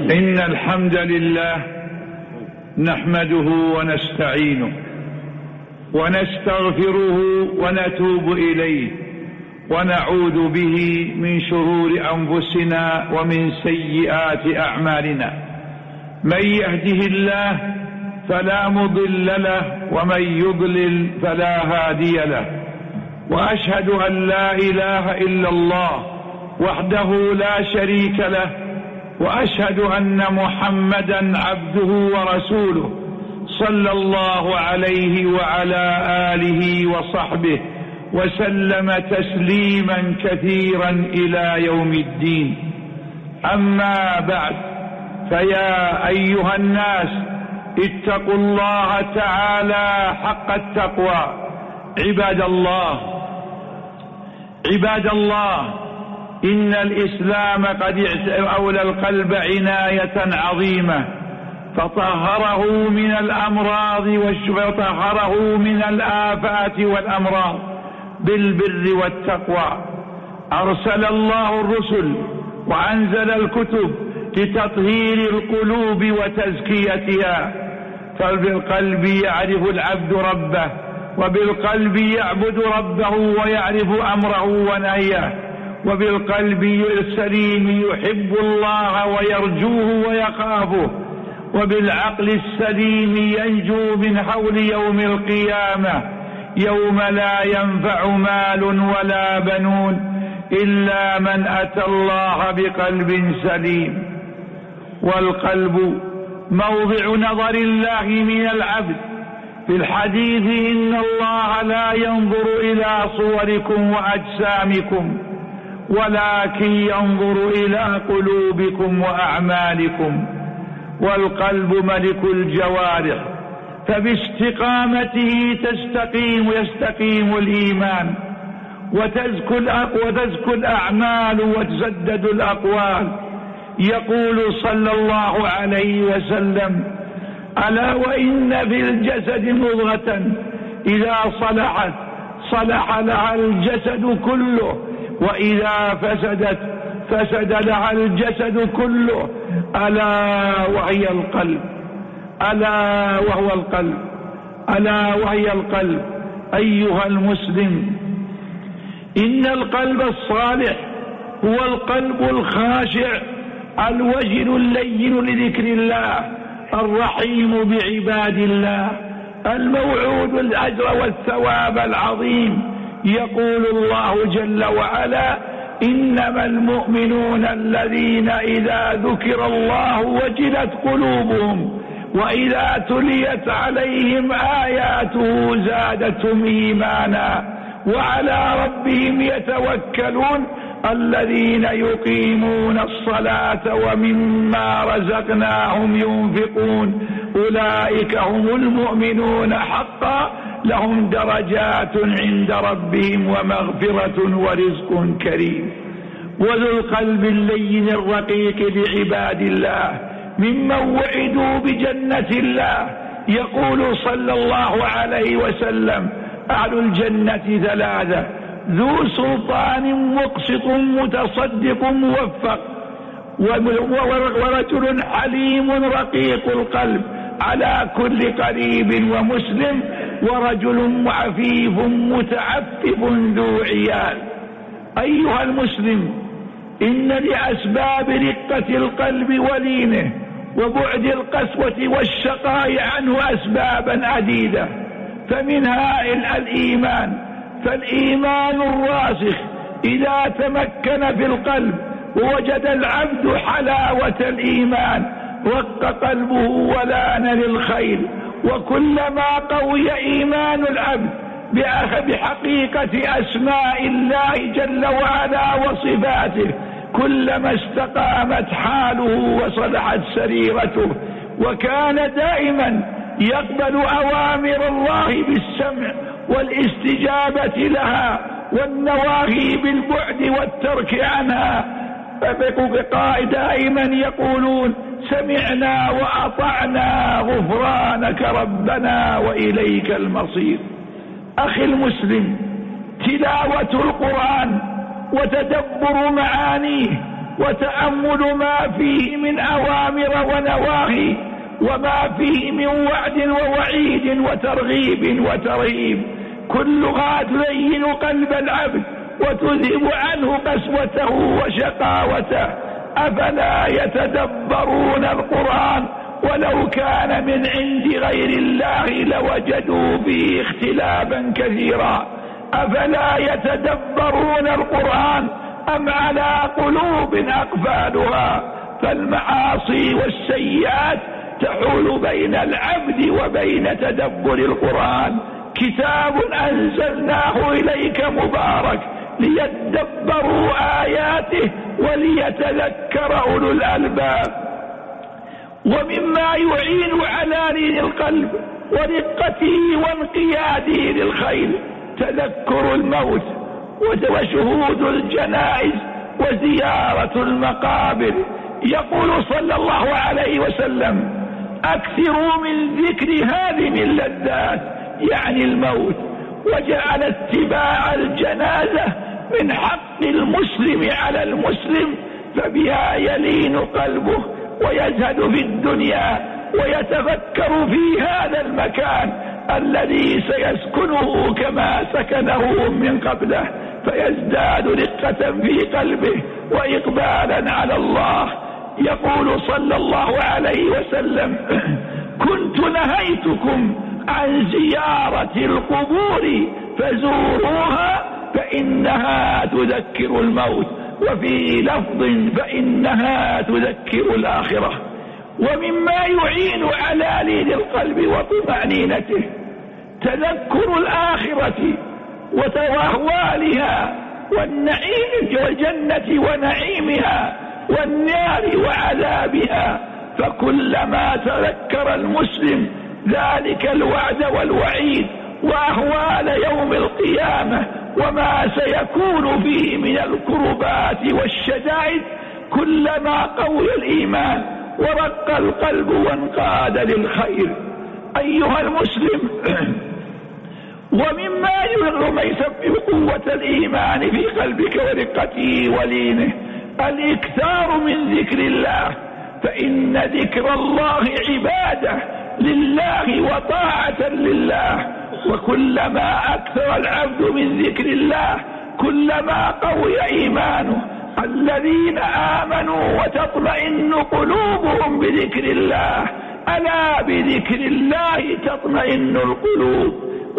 إن الحمد لله نحمده ونستعينه ونستغفره ونتوب إليه ونعوذ به من شرور أنفسنا ومن سيئات أعمالنا. من يهده الله فلا مضل له ومن يضلل فلا هادي له. وأشهد أن لا إله إلا الله وحده لا شريك له، وأشهد أن محمدا عبده ورسوله صلى الله عليه وعلى آله وصحبه وسلم تسليما كثيرا إلى يوم الدين. أما بعد، فيا أيها الناس اتقوا الله تعالى حق التقوى. عباد الله، إن الإسلام قد أولى القلب عناية عظيمة، فطهره من الأمراض وطهره من الآفات والأمراض بالبر والتقوى. أرسل الله الرسل وأنزل الكتب لتطهير القلوب وتزكيتها، فبالقلب يعرف العبد ربه، وبالقلب يعبد ربه ويعرف أمره ونهيه، وبالقلب السليم يحب الله ويرجوه ويخافه، وبالعقل السليم ينجو من حول يوم القيامة، يوم لا ينفع مال ولا بنون إلا من أتى الله بقلب سليم. والقلب موضع نظر الله من العبد. في الحديث: إن الله لا ينظر إلى صوركم وأجسامكم ولكن ينظر إلى قلوبكم وأعمالكم. والقلب ملك الجوارح، فباستقامته يستقيم الإيمان، وتزكو الأعمال وتسدد الأقوال. يقول صلى الله عليه وسلم: ألا وإن في الجسد مضغة إذا صلحت صلح لها الجسد كله، وإذا فسدت فسد لها الجسد كله، ألا وهي القلب. ألا وهي القلب. أيها المسلم، إن القلب الصالح هو القلب الخاشع الوجل اللين لذكر الله، الرحيم بعباد الله، الموعود الأجر والثواب العظيم. يقول الله جل وعلا: إنما المؤمنون الذين إذا ذكر الله وجلت قلوبهم وإذا تليت عليهم آياته زادتهم إيمانا وعلى ربهم يتوكلون الذين يقيمون الصلاة ومما رزقناهم ينفقون أولئك هم المؤمنون حقا لهم درجات عند ربهم ومغفرة ورزق كريم. وذو القلب اللين الرقيق لعباد الله ممن وعدوا بجنة الله. يقول صلى الله عليه وسلم: أهل الجنة ثلاثة: ذو سلطان مقسط متصدق موفق، ورجل حليم رقيق القلب على كل قريب ومسلم، ورجل عفيف متعفف ذو عيال. أيها المسلم، إن لأسباب رقة القلب ولينه وبعد القسوة والشقاء عنه أسبابا عديدة، فمنها الإيمان. فالإيمان الراسخ إذا تمكن في القلب ووجد العبد حلاوة الإيمان رق قلبه ولان للخير. وكلما قوي إيمان العبد بحقيقة أسماء الله جل وعلا وصفاته، كلما استقامت حاله وصلحت سريرته، وكان دائما يقبل أوامر الله بالسمع والاستجابة لها، والنواهي بالبعد والترك عنها. دائما يقولون: سمعنا وأطعنا غفرانك ربنا وإليك المصير. أخي المسلم، تلاوة القرآن وتدبر معانيه وتأمل ما فيه من أوامر ونواهي، وما فيه من وعد ووعيد وترغيب وترهيب، كلها تلين قلب العبد وتذهب عنه قسوته وشقاوته. أفلا يتدبرون القرآن ولو كان من عند غير الله لوجدوا فيه اختلافا كثيرا. أفلا يتدبرون القرآن أم على قلوب أقفالها؟ فالمعاصي والسيئات تحول بين العبد وبين تدبر القرآن. كتاب أنزلناه إليك مبارك ليدبروا آياته وليتذكر أولو الألباب. ومما يعين على لين القلب ورقته وانقياده للخير تذكر الموت وشهود الجنائز وزيارة المقابر. يقول صلى الله عليه وسلم: أكثروا من ذكر هذه اللذات، يعني الموت، وجعل اتباع الجنازة من حق المسلم على المسلم، فبها يلين قلبه ويزهد في الدنيا ويتفكر في هذا المكان الذي سيسكنه كما سكنه من قبله، فيزداد رقة في قلبه وإقبالا على الله. يقول صلى الله عليه وسلم: كنت نهيتكم عن زيارة القبور فزوروها فإنها تذكر الموت، وفي لفظ فإنها تذكر الآخرة. ومما يعين على لين القلب وطمأنينته تذكر الآخرة وتوهوالها والنعيم والجنة ونعيمها والنار وعذابها. فكلما تذكر المسلم ذلك الوعد والوعيد وأهوال يوم القيامة وما سيكون فيه من الكربات والشدائد، كلما قوي الإيمان ورق القلب وانقاد للخير. أيها المسلم، ومما يسبب قوة الإيمان في قلبك ورقته ولينه الإكثار من ذكر الله، فإن ذكر الله عبادة لله وطاعة لله، وكلما أكثر العبد من ذكر الله كلما قوي إيمانه. الذين آمنوا وتطمئن قلوبهم بذكر الله، ألا بذكر الله تطمئن القلوب.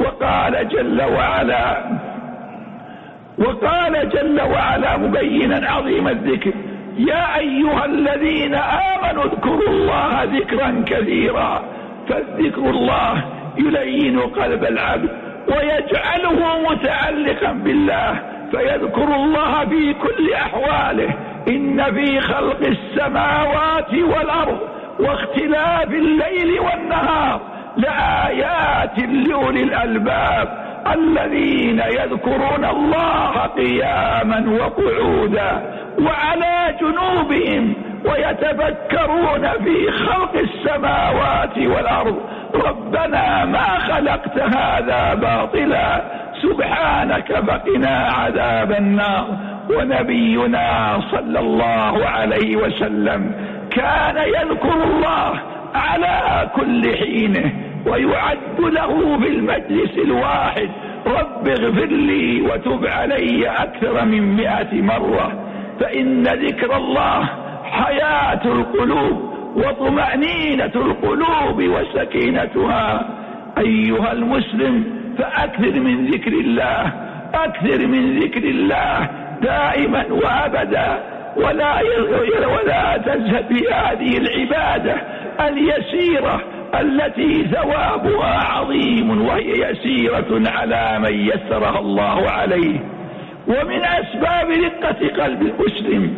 وقال جل وعلا مبينا عظيم الذكر: يا أيها الذين آمنوا اذكروا الله ذكرا كثيرا. فالذكر الله يلين قلب العبد ويجعله متعلقا بالله، فيذكر الله في كل أحواله. إن في خلق السماوات والأرض واختلاف الليل والنهار لآيات لأولي الألباب الذين يذكرون الله قياما وقعودا وعلى جنوبهم ويتفكرون في خلق السماوات والأرض ربنا ما خلقت هذا باطلا سبحانك فقنا عذاب النار. ونبينا صلى الله عليه وسلم كان يذكر الله على كل حينه ويعد له في المجلس الواحد: رب اغفر لي وتب علي أكثر من 100 مرة. فإن ذكر الله حياة القلوب وطمأنينة القلوب وسكينتها. أيها المسلم، فأكثر من ذكر الله، أكثر من ذكر الله دائما وأبدا، ولا تزهد بهذه العبادة اليسيرة التي ثوابها عظيم، وهي يسيرة على من يسرها الله عليه. ومن أسباب رقة قلب المسلم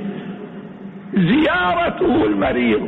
زيارته المريض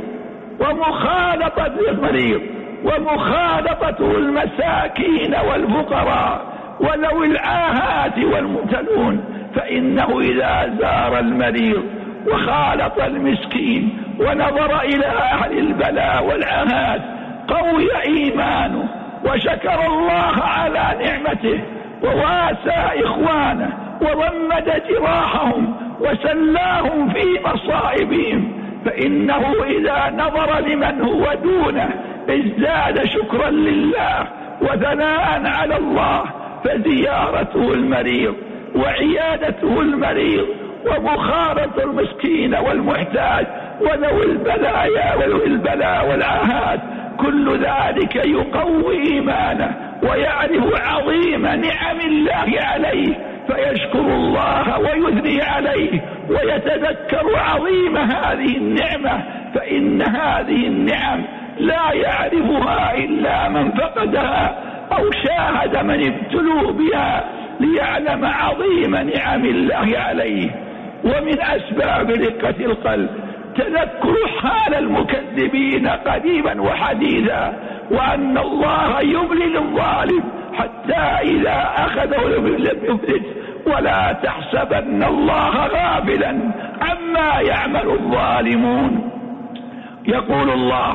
ومخالطته المساكين والفقراء وذوي العاهات والمبتلون. فإنه إذا زار المريض وخالط المسكين ونظر إلى أهل البلاء والعاهات قوي إيمانه وشكر الله على نعمته وواسى إخوانه وضمد جراحهم وسلاهم في مصائبهم، فإنه إذا نظر لمن هو دونه ازداد شكرا لله وثناء على الله، فزيارته المريض وعيادته المريض ومخالطة المسكين والمحتاج وذوي البلاء والعاهات، كل ذلك يقوي إيمانه ويعرف عظيم نعم الله عليه، فيشكر الله ويثني عليه ويتذكر عظيم هذه النعمة، فإن هذه النعم لا يعرفها إلا من فقدها أو شاهد من ابتلوا بها ليعلم عظيم نعم الله عليه. ومن أسباب رقة القلب تذكر حال المكذبين قديما وحديثا، وأن الله يبلي الظالم حتى إذا أخذه لم يفلت، ولا تحسبن الله غافلا عما يعمل الظالمون. يقول الله: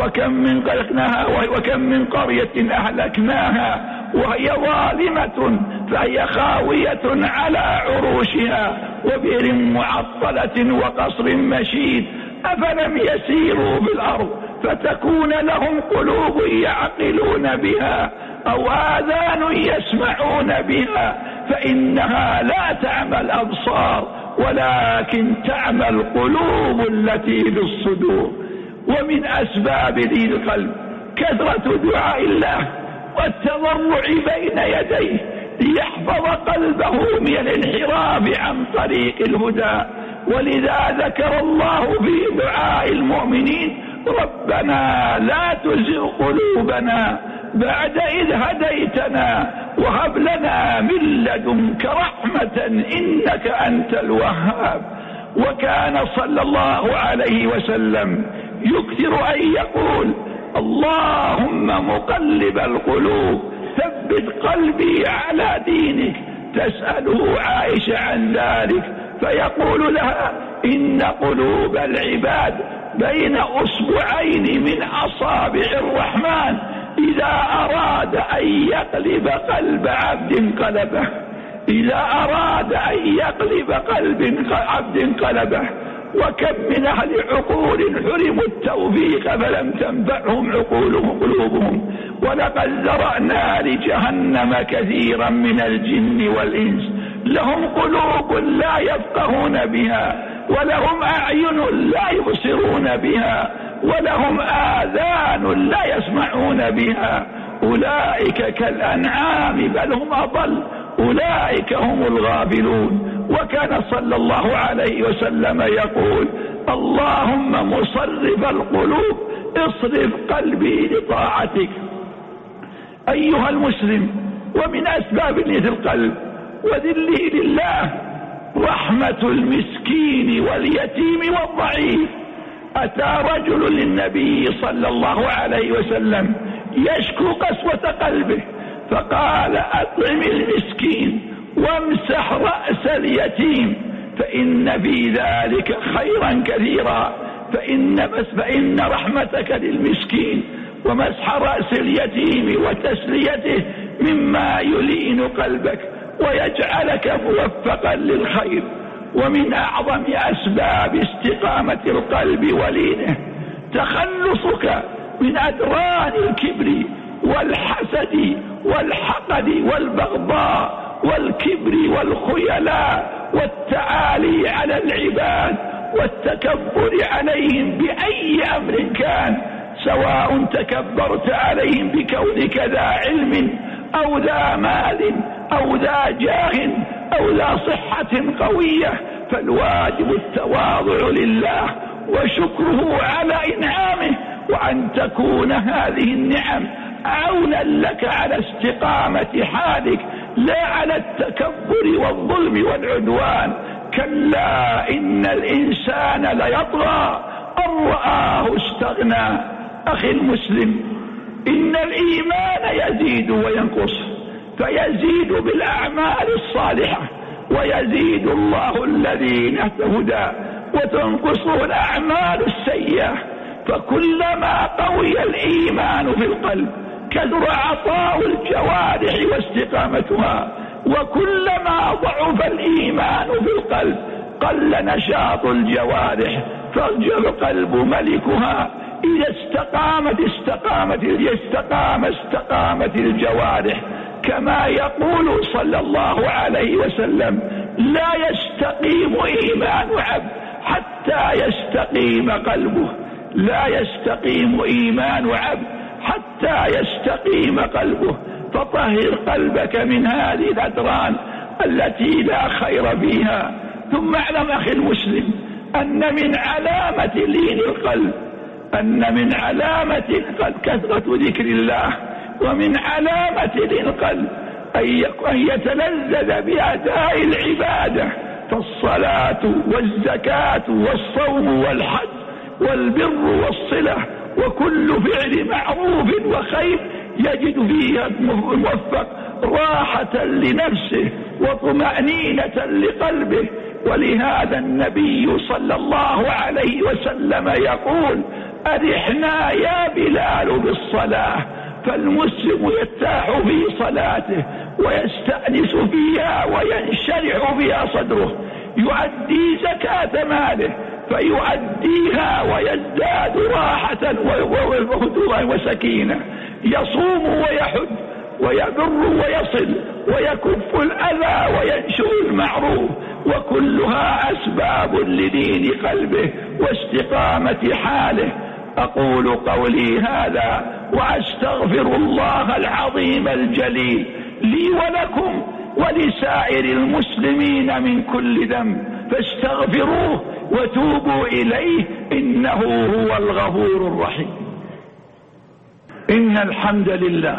وكم من قرية أهلكناها وهي ظالمة فهي خاوية على عروشها وبئر معطلة وقصر مشيد، أفلم يسيروا بالأرض فتكون لهم قلوب يعقلون بها أو آذان يسمعون بها، فإنها لا تعمى الأبصار ولكن تعمى القلوب التي في الصدور. ومن أسباب ذي القلب كثرة دعاء الله والتضرع بين يديه ليحفظ قلبه من الانحراف عن طريق الهدى. ولذا ذكر الله في دعاء المؤمنين: ربنا لا تزغ قلوبنا بعد إذ هديتنا وهب لنا من لدنك رحمة إنك أنت الوهاب. وكان صلى الله عليه وسلم يكثر أن يقول: اللهم مقلب القلوب ثبت قلبي على دينك. تسأله عائشة عن ذلك فيقول لها: إن قلوب العباد بين أصبعين من أصابع الرحمن، إذا أراد أن يقلب قلب عبد قلبه، إذا أراد أن يقلب قلب عبد قلبه. وكم من أهل عقول حرموا التوفيق فلم تنفعهم قلوبهم، ولقد ذرأنا لجهنم كثيرا من الجن والإنس، لهم قلوب لا يفقهون بها ولهم أعين لا يبصرون بها ولهم آذان لا يسمعون بها، أولئك كالأنعام بل هم أضل، أولئك هم الغافلون. وكان صلى الله عليه وسلم يقول: اللهم مصرف القلوب اصرف قلبي لطاعتك. أيها المسلم، ومن أسباب لذة القلب وذله لله رحمة المسكين واليتيم والضعيف. أتى رجل للنبي صلى الله عليه وسلم يشكو قسوة قلبه، فقال: أطعم المسكين وامسح رأس اليتيم فإن في ذلك خيرا كثيرا، فإن رحمتك للمسكين ومسح رأس اليتيم وتسليته مما يلين قلبك ويجعلك موفقا للخير. ومن أعظم أسباب استقامة القلب ولينه تخلصك من أدران الكبر والحسد والحقد والبغضاء والكبر والخيلاء والتعالي على العباد والتكبر عليهم بأي أمر كان، سواء تكبرت عليهم بكونك ذا علم أو ذا مال أو ذا جاه أو ذا صحة قوية، فالواجب التواضع لله وشكره على إنعامه، وأن تكون هذه النعم عونا لك على استقامة حالك لا على التكبر والظلم والعدوان. كلا إن الإنسان ليطغى أن رآه استغنى. أخي المسلم، إن الإيمان يزيد وينقص، فيزيد بالأعمال الصالحة ويزيد الله الذين اهتدوا، وتنقص الأعمال السيئة. فكلما قوي الإيمان في القلب كثر عطاء الجوارح واستقامتها، وكلما ضعف الإيمان في القلب وقل نشاط الجوارح، فالقلب ملكها. إذا استقامت الجوارح، كما يقول صلى الله عليه وسلم: لا يستقيم إيمان عبد حتى يستقيم قلبه. لا يستقيم إيمان عبد حتى يستقيم قلبه. فطهر قلبك من هذه الأدران التي لا خير فيها. ثم اعلم أخي المسلم أن من علامة لين القلب، كثرة ذكر الله، ومن علامة لين القلب أن يتلذذ بأداء العبادة، فالصلاة والزكاة والصوم والحج والبر والصلة وكل فعل معروف وخير يجد فيها الموفق راحة لنفسه وطمأنينة لقلبه. ولهذا النبي صلى الله عليه وسلم يقول: أرحنا يا بلال بالصلاة. فالمسلم يرتاح في صلاته ويستأنس فيها وينشرح فيها صدره، يؤدي زكاة ماله فيؤديها ويزداد راحة وهدوء وسكينة، يصوم ويحج ويبر ويصل ويكف الأذى وينشر المعروف، وكلها أسباب لدين قلبه واستقامة حاله. أقول قولي هذا وأستغفر الله العظيم الجليل لي ولكم ولسائر المسلمين من كل ذنب، فاستغفروه وتوبوا إليه إنه هو الغفور الرحيم. إن الحمد لله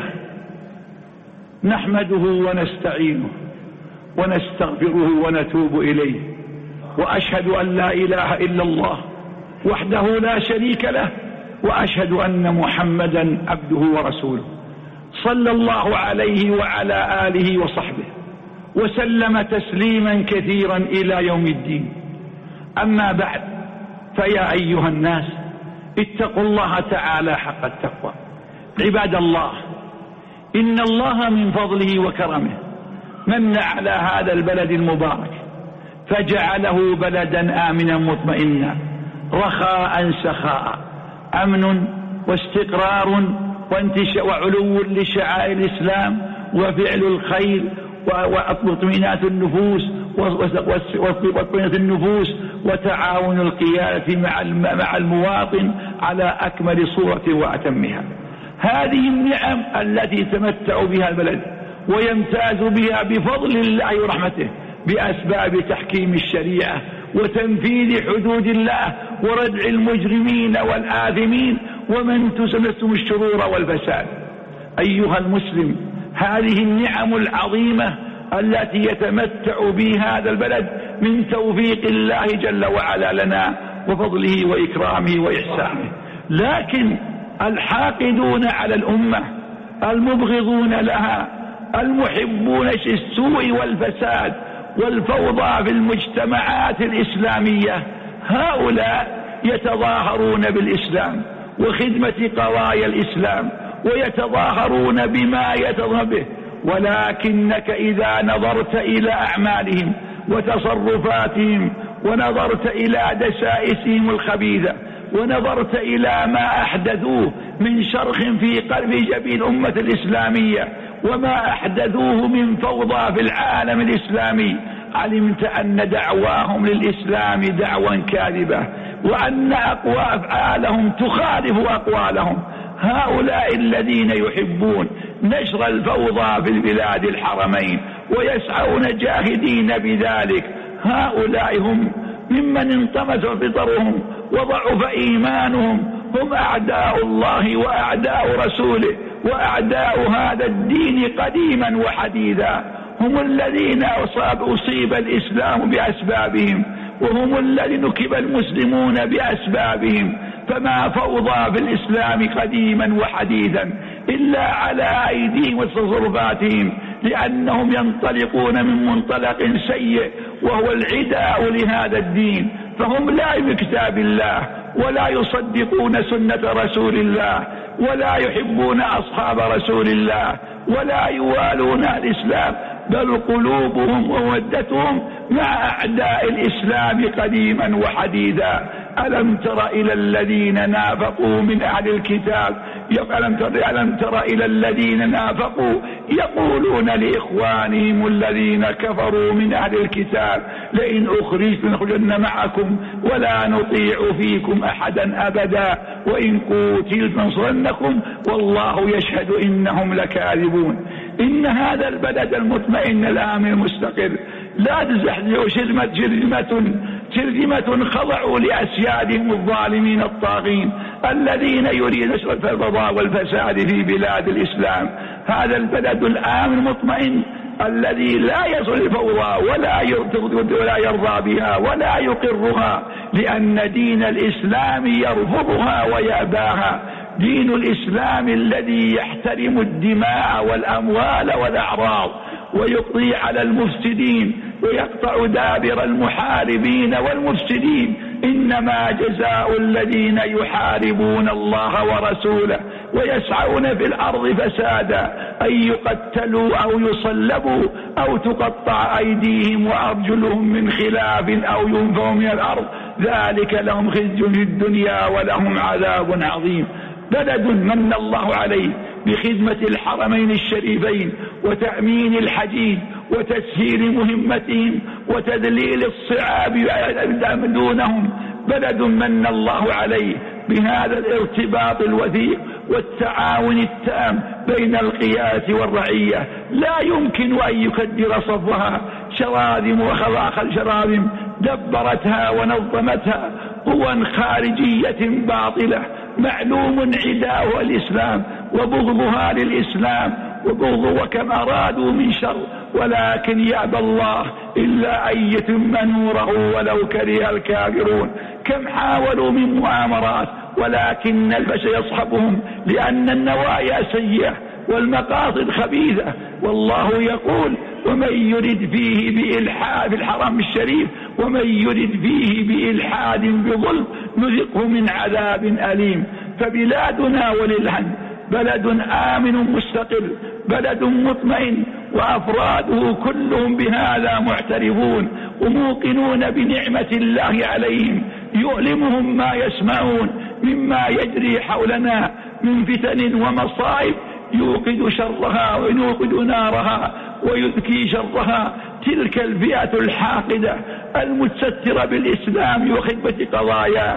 نحمده ونستعينه ونستغفره ونتوب إليه، وأشهد أن لا إله إلا الله وحده لا شريك له، وأشهد أن محمدا عبده ورسوله، صلى الله عليه وعلى آله وصحبه وسلم تسليما كثيرا إلى يوم الدين. أما بعد، فيا أيها الناس اتقوا الله تعالى حق التقوى. عباد الله، إن الله من فضله وكرمه من على هذا البلد المبارك فجعله بلدا آمنا مطمئنا رخاء سخاء، أمن واستقرار وعلو لشعائر الإسلام وفعل الخير واطمئنان النفوس وتعاون القيادة مع المواطن على أكمل صورة وأتمها. هذه النعم التي يتمتع بها البلد ويمتاز بها بفضل الله ورحمته بأسباب تحكيم الشريعة وتنفيذ حدود الله وردع المجرمين والآثمين ومن تسمسهم الشرور والفساد. أيها المسلم، هذه النعم العظيمة التي يتمتع بها هذا البلد من توفيق الله جل وعلا لنا وفضله وإكرامه وإحسانه، لكن الحاقدون على الأمة المبغضون لها المحبون السوء والفساد والفوضى في المجتمعات الإسلامية، هؤلاء يتظاهرون بالإسلام وخدمة قضايا الإسلام ويتظاهرون بما يتظاهر به، ولكنك إذا نظرت إلى أعمالهم وتصرفاتهم ونظرت إلى دسائسهم الخبيثة ونظرت إلى ما أحدثوه من شرخ في قلب جبين الأمة الإسلامية وما أحدثوه من فوضى في العالم الإسلامي، علمت أن دعواهم للإسلام دعوى كاذبة وأن أفعالهم تخالف أقوالهم. هؤلاء الذين يحبون نشر الفوضى في البلاد الحرمين ويسعون جاهدين بذلك، هؤلاء هم ممن انطمس فطرهم وضعف إيمانهم، هم أعداء الله وأعداء رسوله وأعداء هذا الدين قديما وحديثا، هم الذين أصيب الإسلام بأسبابهم وهم الذين نكب المسلمون بأسبابهم، فما فوضى في الإسلام قديما وحديثا إلا على أيديهم وتصرفاتهم، لأنهم ينطلقون من منطلق سيء وهو العداء لهذا الدين، فهم لا بكتاب الله ولا يصدقون سنة رسول الله ولا يحبون أصحاب رسول الله ولا يوالون الإسلام بل قلوبهم وودتهم مع أعداء الإسلام قديما وحديثا. ألم تر إلى الذين نافقوا من أهل الكتاب ألم تر إلى الذين نافقوا يقولون لإخوانهم الذين كفروا من أهل الكتاب لئن أخرجتم لنخرجن معكم ولا نطيع فيكم أحدا أبدا وإن قتلتم لننصرنكم والله يشهد إنهم لكاذبون. إن هذا البلد المطمئن الآمن المستقر لا تزحزح شرذمة خضعوا لأسيادهم الظالمين الطاغين الذين يريدون نشر الفوضى والفساد في بلاد الإسلام. هذا البلد الآمن المطمئن الذي لا يصل الفوضى ولا يرضى بها ولا يقرها، لأن دين الإسلام يرفضها ويأباها. دين الإسلام الذي يحترم الدماء والأموال والأعراض ويقضي على المفسدين ويقطع دابر المحاربين والمفسدين. إنما جزاء الذين يحاربون الله ورسوله ويسعون في الأرض فسادا أن يقتلوا أو يصلبوا أو تقطع أيديهم وأرجلهم من خلاف أو ينفوا من الأرض ذلك لهم خزي في الدنيا ولهم عذاب عظيم. بلد من الله عليه بخدمة الحرمين الشريفين وتأمين الحجيج وتسهيل مهمتهم وتذليل الصعاب دونهم. بلد من الله عليه بهذا الارتباط الوثيق والتعاون التام بين القيادة والرعية. لا يمكن أن يكدر صفها شراذم وخلاق الشراذم دبرتها ونظمتها قوى خارجية باطلة معلوم عداؤها الإسلام وبغضها للإسلام وكم أرادوا من شر، ولكن يأبى الله إلا أن يتم نوره ولو كره الكافرون. كم حاولوا من مؤامرات ولكن البشر يصحبهم لأن النوايا سيئة والمقاصد خبيثة. والله يقول ومن يرد فيه بإلحاد في الحرم الشريف ومن يرد فيه بإلحاد بظلم نذقه من عذاب أليم. فبلادنا وللحمد بلد آمن مستقل، بلد مطمئن، وأفراده كلهم بهذا معترفون وموقنون بنعمة الله عليهم. يؤلمهم ما يسمعون مما يجري حولنا من فتن ومصائب يوقد شرها ويوقد نارها ويذكي شرها تلك الفئة الحاقدة المتسترة بالإسلام وخدمة قضاياه،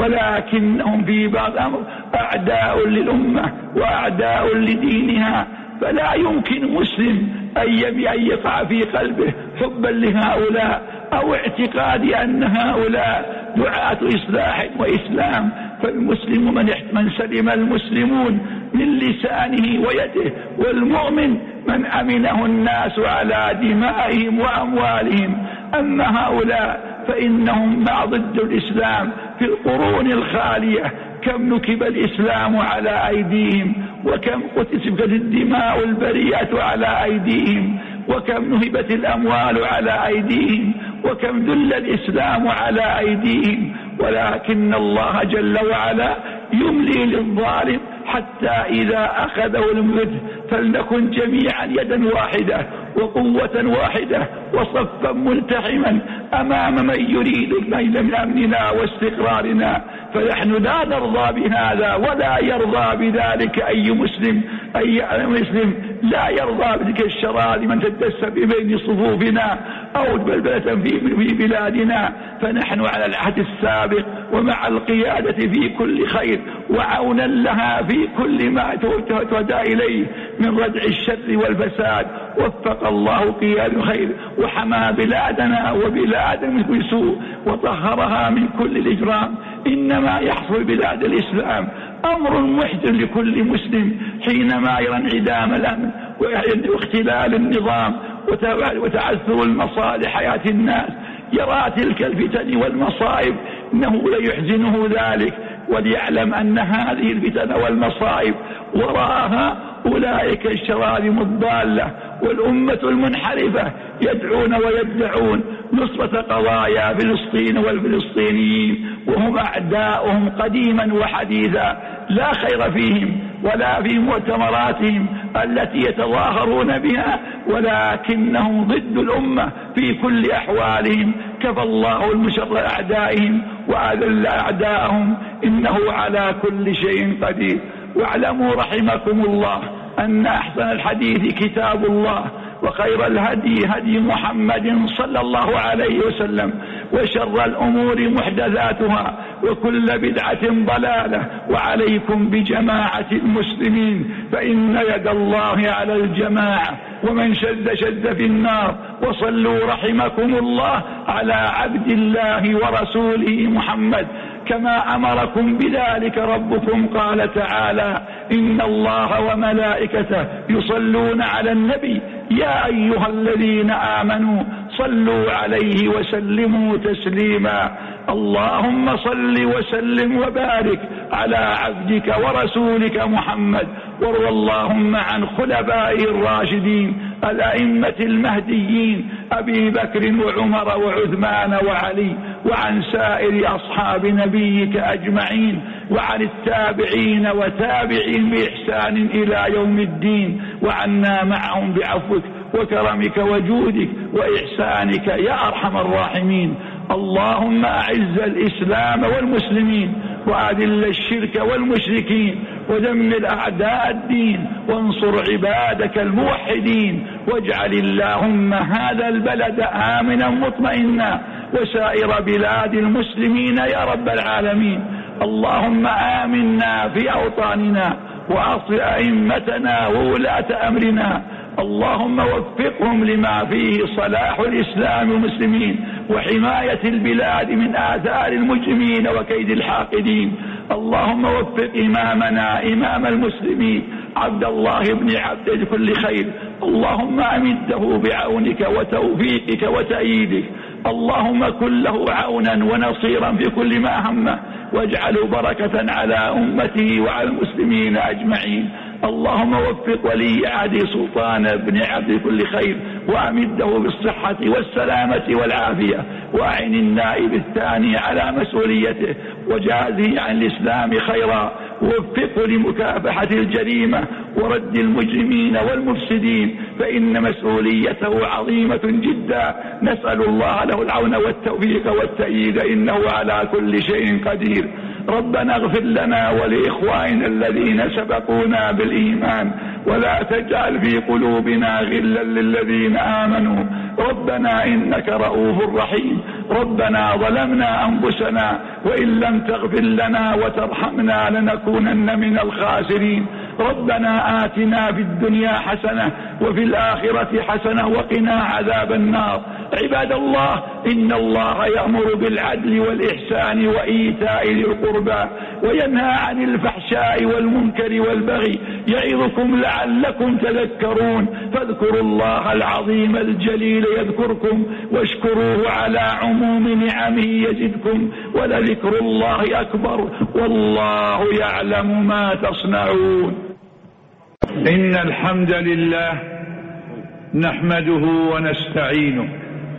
ولكنهم في بعض الأمر أعداء للأمة وأعداء لدينها. فلا يمكن مسلم أن يقع في قلبه حبا لهؤلاء أو اعتقاد أن هؤلاء دعاة إصلاح وإسلام. فالمسلم من سلم المسلمون من لسانه ويده، والمؤمن من أمنه الناس على دمائهم وأموالهم. أما هؤلاء فإنهم مع ضد الإسلام. في القرون الخالية كم نكب الإسلام على أيديهم وكم قتلت الدماء البريئة على أيديهم وكم نهبت الأموال على أيديهم وكم دل الإسلام على أيديهم. ولكن الله جل وعلا يملي للظالم حتى إذا أخذه المذل فلنكن جميعا يدا واحدة وقوة واحدة وصفا ملتحما أمام من يريد الميل من أمننا واستقرارنا. فنحن لا نرضى بهذا ولا يرضى بذلك أي مسلم. أي مسلم لا يرضى بذلك الشرار من تدس بين صفوفنا أو بلبلة في بلادنا. فنحن على العهد السابق ومع القيادة في كل خير وعونا لها في كل ما تهدى إليه من ردع الشر والفساد. وفق الله قيادة الخير وحمى بلادنا وبلاد من كل سوء وطهرها من كل الإجرام. إنما يحصل بلاد الإسلام أمر محزن لكل مسلم حينما يرى انعدام الأمن واختلال النظام وتعثر المصالح حياة الناس. يرى تلك الفتن والمصائب إنه ليحزنه ذلك، وليعلم أن هذه الفتن والمصائب وراءها أولئك الشرارم الضالة والأمة المنحرفة يدعون ويدعون نصرة قضايا فلسطين والفلسطينيين وهم أعداؤهم قديما وحديثا. لا خير فيهم ولا في مؤتمراتهم التي يتظاهرون بها، ولكنهم ضد الأمة في كل أحوالهم. كفى الله المشر أعدائهم وأذل أعداءهم، إنه على كل شيء قدير. واعلموا رحمكم الله أن أحسن الحديث كتاب الله، وخير الهدي هدي محمد صلى الله عليه وسلم، وشر الأمور محدثاتها، وكل بدعة ضلالة. وعليكم بجماعة المسلمين، فإن يد الله على الجماعة، ومن شد شد في النار. وصلوا رحمكم الله على عبد الله ورسوله محمد كما أمركم بذلك ربكم. قال تعالى: إن الله وملائكته يصلون على النبي يا أيها الذين آمنوا صلوا عليه وسلموا تسليما. اللهم صل وسلم وبارك على عبدك ورسولك محمد، وارض اللهم عن خلفائه الراشدين الأئمة المهديين أبي بكر وعمر وعثمان وعلي، وعن سائر أصحاب نبيك أجمعين، وعن التابعين وتابعين بإحسان إلى يوم الدين، وعنا معهم بعفوك وكرمك وجودك وإحسانك يا أرحم الراحمين. اللهم أعز الإسلام والمسلمين، وأذل الشرك والمشركين، ودمر أعداء الدين، وانصر عبادك الموحدين. واجعل اللهم هذا البلد آمنا مطمئنا، وسائر بلاد المسلمين يا رب العالمين. اللهم آمنا في أوطاننا، وأصل أئمتنا وولاة أمرنا. اللهم وفقهم لما فيه صلاح الإسلام والمسلمين، وحماية البلاد من آثار المجرمين وكيد الحاقدين. اللهم وفق إمامنا إمام المسلمين عبد الله بن عبد لكل خير. اللهم أمده بعونك وتوفيقك وتأييدك. اللهم كن له عونا ونصيرا في كل ما همه، واجعله بركة على أمته وعلى المسلمين أجمعين. اللهم وفق ولي عهد سلطان بن عبد كل خير، وأمده بالصحة والسلامة والعافية، وأعن النائب الثاني على مسؤوليته، وجازه عن الإسلام خيرا، ووفقه لمكافحة الجريمة ورد المجرمين والمفسدين، فإن مسؤوليته عظيمة جدا. نسأل الله له العون والتوفيق والتأييد، إنه على كل شيء قدير. ربنا اغفر لنا ولإخواننا الذين سبقونا بالإيمان، ولا تجعل في قلوبنا غلا للذين آمنوا. ربنا إنك رؤوف رحيم. ربنا ظلمنا أنفسنا، وإن لم تغفر لنا وترحمنا لنكونن من الخاسرين. ربنا آتنا في الدنيا حسنة وفي الآخرة حسنة وقنا عذاب النار. عباد الله، إن الله يأمر بالعدل والإحسان وإيتاء ذي القربى، وينهى عن الفحشاء والمنكر والبغي، يعظكم لعلكم تذكرون. فاذكروا الله العظيم الجليل يذكركم، واشكروه على عموم نعمه يزدكم، ولذكر الله أكبر، والله يعلم ما تصنعون. إن الحمد لله نحمده ونستعينه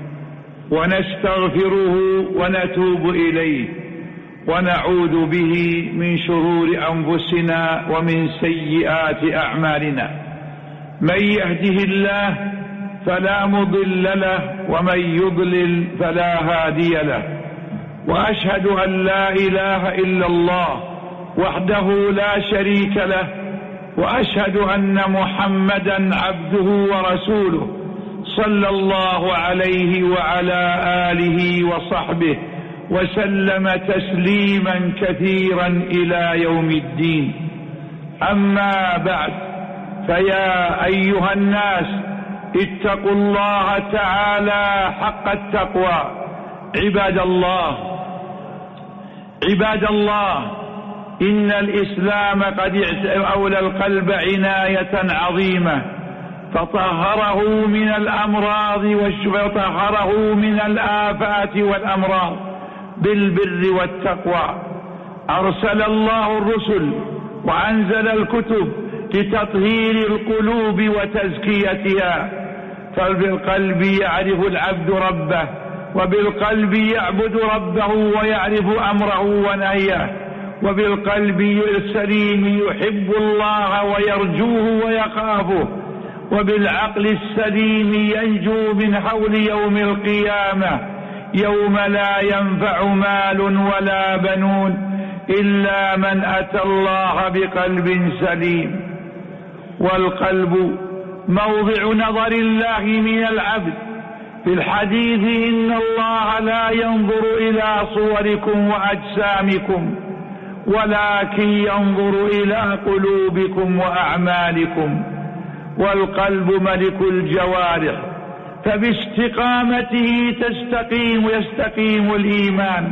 ونستغفره ونتوب إليه، ونعوذ به من شرور أنفسنا ومن سيئات أعمالنا. من يهده الله فلا مضل له، ومن يضلل فلا هادي له. وأشهد أن لا إله إلا الله وحده لا شريك له، وأشهد أن محمدا عبده ورسوله صلى الله عليه وعلى آله وصحبه وسلم تسليما كثيرا إلى يوم الدين. أما بعد، فيا أيها الناس اتقوا الله تعالى حق التقوى. عباد الله، إن الإسلام قد أولى القلب عناية عظيمة، فطهره من الأمراض وطهره من الآفات والأمراض بالبر والتقوى. أرسل الله الرسل وأنزل الكتب لتطهير القلوب وتزكيتها، فبالقلب يعرف العبد ربه، وبالقلب يعبد ربه ويعرف أمره ونهيه، وبالقلب السليم يحب الله ويرجوه ويخافه، وبالعقل السليم ينجو من حول يوم القيامة يوم لا ينفع مال ولا بنون إلا من أتى الله بقلب سليم. والقلب موضع نظر الله من العبد. في الحديث إن الله لا ينظر إلى صوركم وأجسامكم ولكن ينظر إلى قلوبكم وأعمالكم. والقلب ملك الجوارح، فباستقامته يستقيم الإيمان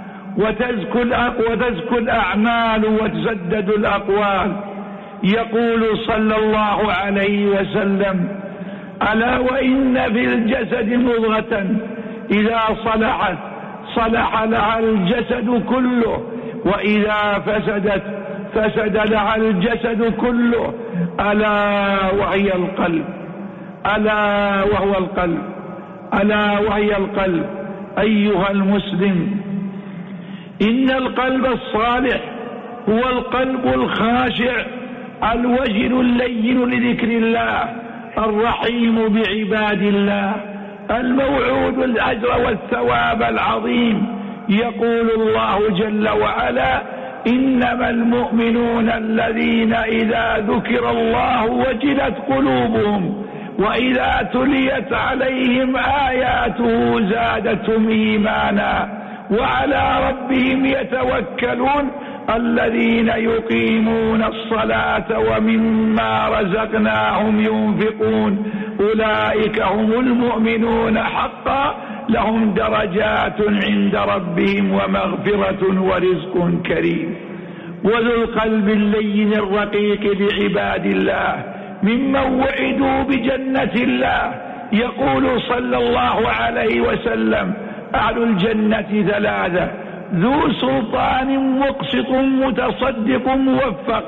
وتزكو الأعمال وتسدد الأقوال. يقول صلى الله عليه وسلم: ألا وإن في الجسد مضغة إذا صلحت صلح لها الجسد كله، وإذا فسدت فسد لها الجسد كله، ألا وهي القلب. ألا وهو القلب، ألا وهي القلب. أيها المسلم، إن القلب الصالح هو القلب الخاشع الوجل اللين لذكر الله، الرحيم بعباد الله، الموعود الأجر والثواب العظيم. يقول الله جل وعلا: إنما المؤمنون الذين إذا ذكر الله وجلت قلوبهم وإذا تليت عليهم آياته زادتهم إيمانا وعلى ربهم يتوكلون الذين يقيمون الصلاة ومما رزقناهم ينفقون أولئك هم المؤمنون حقا لهم درجات عند ربهم ومغفرة ورزق كريم. وذو القلب اللين الرقيق لعباد الله ممن وعدوا بجنة الله. يقول صلى الله عليه وسلم: أهل الجنة ثلاثة: ذو سلطان مقسط متصدق موفق،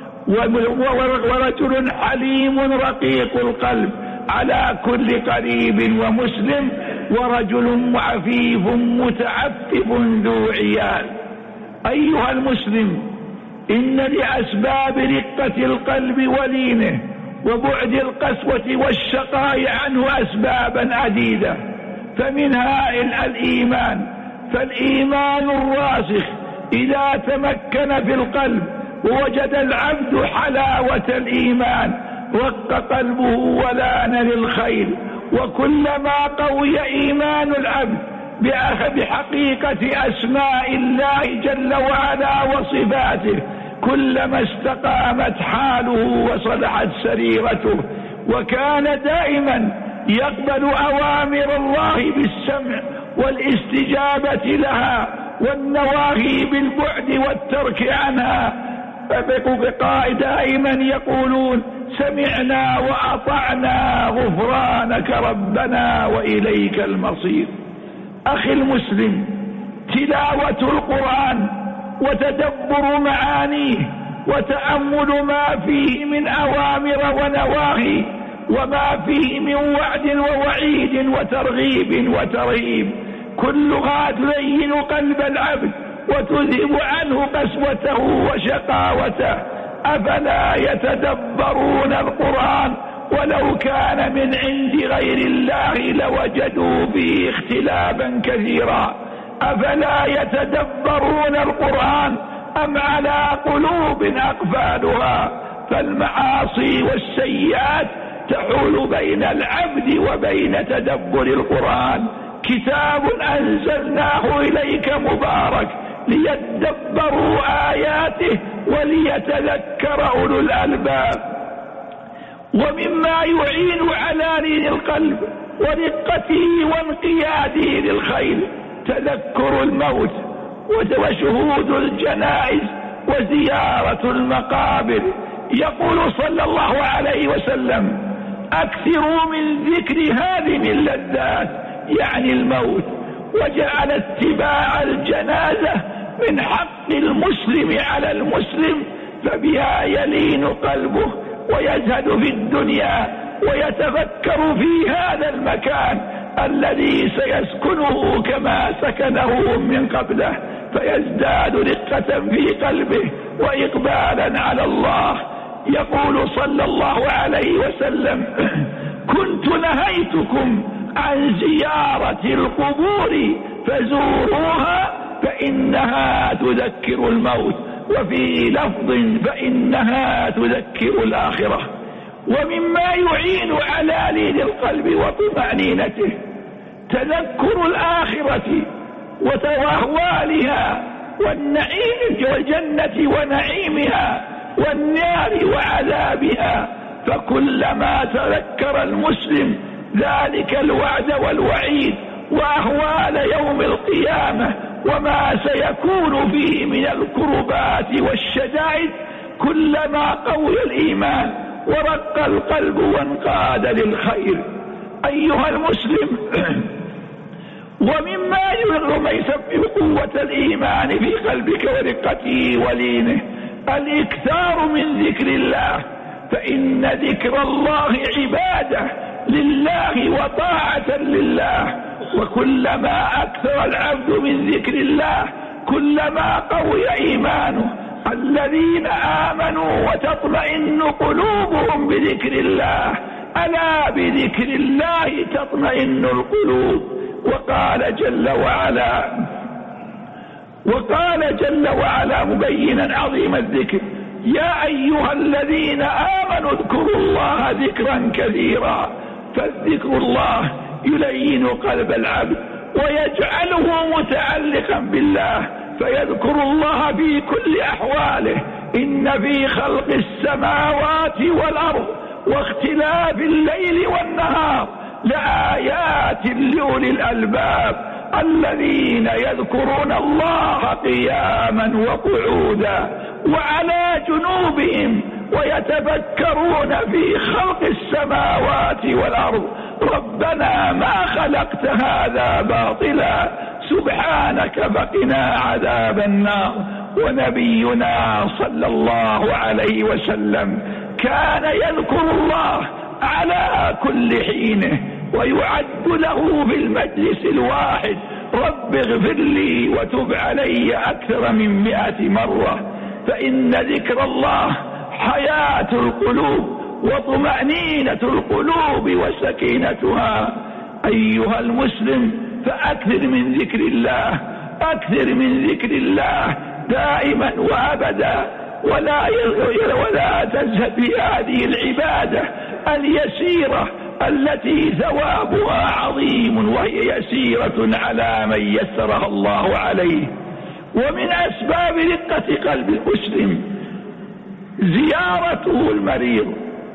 ورجل حليم رقيق القلب على كل قريب ومسلم، ورجل عفيف متعفف ذو عيال. أيها المسلم، إن لأسباب رقة القلب ولينه وبعد القسوة والشقاء عنه أسبابا عديدة، فمنها الإيمان. فالإيمان الراسخ إذا تمكن في القلب ووجد العبد حلاوة الإيمان رق قلبه ولان للخير. وكلما قوي إيمان العبد بحقيقة أسماء الله جل وعلا وصفاته كلما استقامت حاله وصلحت سريرته، وكان دائما يقبل أوامر الله بالسمع والاستجابة لها والنواهي بالبعد والترك عنها. دائما يقولون: سمعنا وأطعنا غفرانك ربنا وإليك المصير. أخي المسلم، تلاوة القرآن وتدبر معانيه وتأمل ما فيه من أوامر ونواهي وما فيه من وعد ووعيد وترغيب وترهيب كلها تلين قلب العبد وتذهب عنه قسوته وشقاوته. أفلا يتدبرون القرآن ولو كان من عند غير الله لوجدوا فيه اختلافا كثيرا. أفلا يتدبرون القرآن أم على قلوب أقفالها؟ فالمعاصي والسيئات تحول بين العبد وبين تدبر القرآن. كتاب أنزلناه إليك مبارك ليدبروا آياته وليتذكر أولو الألباب. ومما يعين على لين القلب ورقته وانقياده للخير تذكر الموت وشهود الجنائز وزيارة المقابر. يقول صلى الله عليه وسلم: أكثروا من ذكر هذه اللذات، يعني الموت، وجعل اتباع الجنازة من حق المسلم على المسلم، فبها يلين قلبه ويزهد في الدنيا ويتفكر في هذا المكان الذي سيسكنه كما سكنه من قبله. فيزداد رقة في قلبه وإقبالا على الله. يقول صلى الله عليه وسلم: كنت نهيتكم عن زيارة القبور فزوروها فإنها تذكر الموت، وفي لفظ فإنها تذكر الآخرة. ومما يعين على لين القلب وطمأنينته تذكر الآخرة وأهوالها والنعيم والجنة ونعيمها والنار وعذابها. فكلما تذكر المسلم ذلك الوعد والوعيد وأهوال يوم القيامة وما سيكون فيه من الكربات والشدائد كلما قوي الإيمان ورق القلب وانقاد للخير. أيها المسلم، ومما يسبب قوة الإيمان في قلبك ورقته ولينه الإكثار من ذكر الله، فإن ذكر الله عبادة لله وطاعة لله، وكلما أكثر العبد من ذكر الله كلما قوي إيمانه. الذين آمنوا وتطمئن قلوبهم بذكر الله، ألا بذكر الله تطمئن القلوب. وقال جل وعلا مبينا عظيم الذكر: يا أيها الذين آمنوا اذكروا الله ذكرا كثيرا. فالذكر الله يلين قلب العبد ويجعله متعلقا بالله، فيذكر الله في كل أحواله. إن في خلق السماوات والأرض واختلاف الليل والنهار لآيات لأولي الألباب الذين يذكرون الله قياما وقعودا وعلى جنوبهم ويتفكرون في خلق السماوات والأرض ربنا ما خلقت هذا باطلا سبحانك فقنا عذاب النار. ونبينا صلى الله عليه وسلم كان يذكر الله على كل حينه، ويعد له في المجلس الواحد: رب اغفر لي وتب علي أكثر من 100 مرة. فإن ذكر الله حياة القلوب وطمأنينة القلوب وسكينتها. أيها المسلم، فأكثر من ذكر الله، أكثر من ذكر الله دائما وأبدا، ولا تزهد بهذه العبادة اليسيرة التي ثوابها عظيم، وهي يسيرة على من يسرها الله عليه. ومن أسباب رقة قلب المسلم زيارته المريض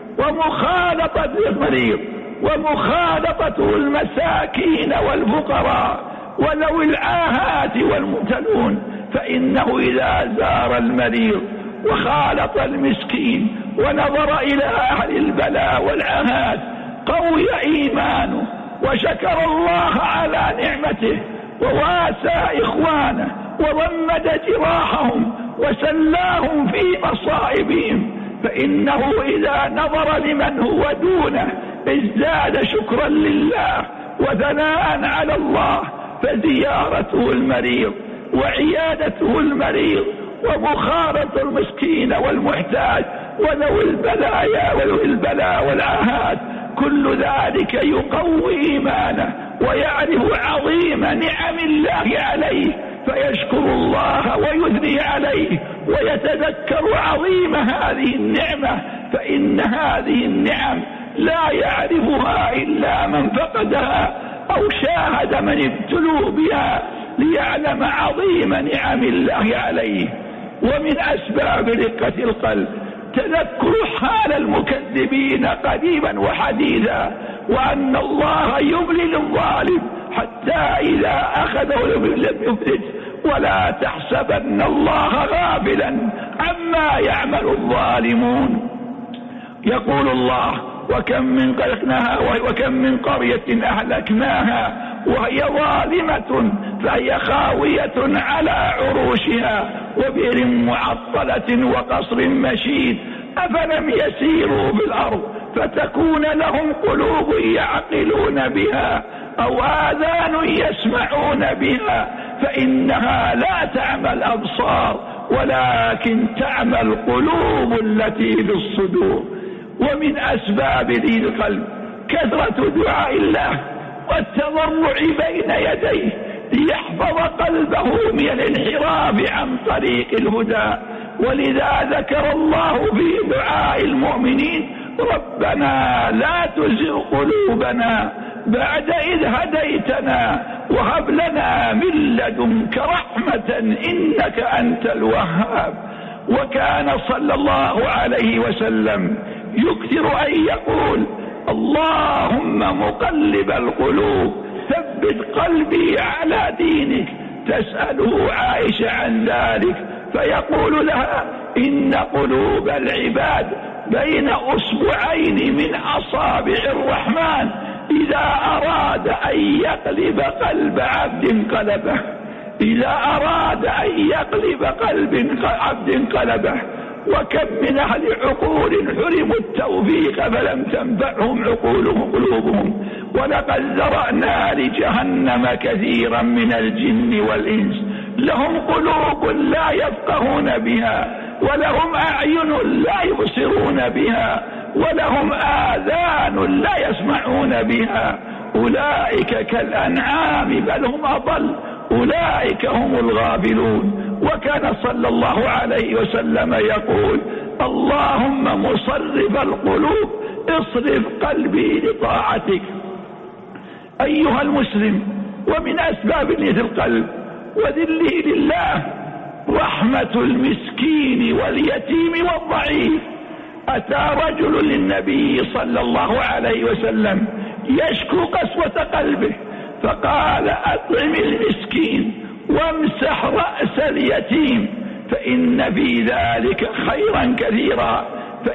ومخالطته المساكين والفقراء وذوي العاهات والمبتلون. فإنه إذا زار المريض وخالط المسكين ونظر إلى أهل البلاء والعاهات قوي إيمانه وشكر الله على نعمته وواسى إخوانه وضمد جراحهم وسلاهم في مصائبهم. فإنه إذا نظر لمن هو دونه ازداد شكرا لله وثناء على الله. فزيارته المريض وعيادته المريض ومخالطة المسكين والمحتاج وذوي البلاء والعاهات كل ذلك يقوي إيمانه ويعرف عظيم نعم الله عليه، فيشكر الله ويثني عليه ويتذكر عظيم هذه النعمة. فإن هذه النعم لا يعرفها إلا من فقدها أو شاهد من ابتلوا بها ليعلم عظيم نعم الله عليه. ومن أسباب رقة القلب تذكر حال المكذبين قديما وحديثا، وأن الله يبلي الظالم حتى إذا أخذه لم يفلت. ولا تحسبن الله غافلا عما يعمل الظالمون. يقول الله: وكم من قرية أهلكناها وهي ظالمة فهي خاوية على عروشها وبئر معطلة وقصر مشيد أفلم يسيروا بالأرض فتكون لهم قلوب يعقلون بها أو آذان يسمعون بها فإنها لا تعمى الأبصار ولكن تعمى القلوب التي في الصدور. ومن أسباب لين القلب كثرة دعاء الله والتضرع بين يديه ليحفظ قلبه من الانحراف عن طريق الهدى. ولذا ذكر الله في دعاء المؤمنين: ربنا لا تزغ قلوبنا بعد إذ هديتنا وهب لنا من لدنك رحمة إنك أنت الوهاب. وكان صلى الله عليه وسلم يكثر أن يقول: اللهم مقلب القلوب ثبت قلبي على دينك. تسأله عائشة عن ذلك فيقول لها: إن قلوب العباد بين أصبعين من أصابع الرحمن، إذا أراد أن يقلب قلب عبد قلبه، إذا أراد أن يقلب قلب عبد قلبه. وكم من أهل عقول حرموا التوفيق فلم تنفعهم قلوبهم. ولقد ذرأنا لجهنم كثيرا من الجن والإنس لهم قلوب لا يفقهون بها ولهم أعين لا يبصرون بها ولهم آذان لا يسمعون بها، أولئك كالأنعام بل هم أضل، أولئك هم الغافلون. وكان صلى الله عليه وسلم يقول: اللهم مصرف القلوب اصرف قلبي لطاعتك. أيها المسلم، ومن أسباب لين القلب وذله لله رحمة المسكين واليتيم والضعيف. أتى رجل للنبي صلى الله عليه وسلم يشكو قسوة قلبه فقال: أطعم المسكين وامسح رأس اليتيم فإن في ذلك خيرا كثيرا،